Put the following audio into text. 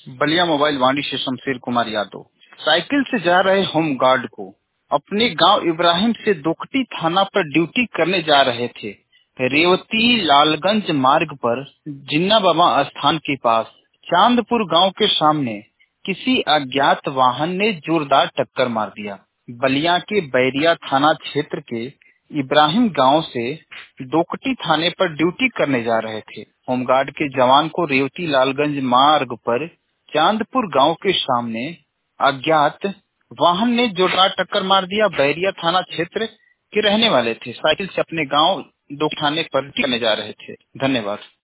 Ballia mobile वाणी से Shamsher Kumar Yadav. Cycle से जा रहे होमगार्ड को अपने गांव इब्राहिम से दोकटी थाना पर ड्यूटी करने जा रहे थे। रेवती लालगंज मार्ग पर जिन्ना बाबा स्थान के पास चांदपुर गांव के सामने किसी अज्ञात वाहन ने जोरदार टक्कर मार दिया। बलिया के बैरिया थाना क्षेत्र के इब्राहिम गांव से दोकटी थाने पर ड्यूटी करने जा रहे थे। होमगार्ड के जवान को रेवती लालगंज मार्ग पर चांदपुर गांव के सामने अज्ञात वाहन ने जोरदार टक्कर मार दिया। बैरिया थाना क्षेत्र के रहने वाले थे। साइकिल से अपने गांव दो थाने पर करने जा रहे थे। धन्यवाद।